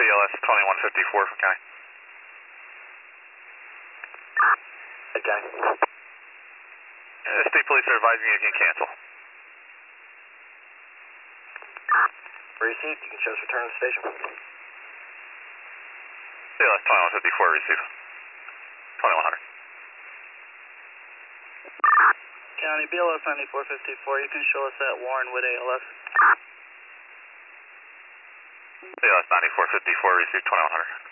BLS 2154 from County. County. State Police are advising you can cancel. Received, you can show us return to the station. BLS 2154, receive. 2100. County, BLS 9454, you can show us at Warrenwood ALS. BLS 9454, receive 2100.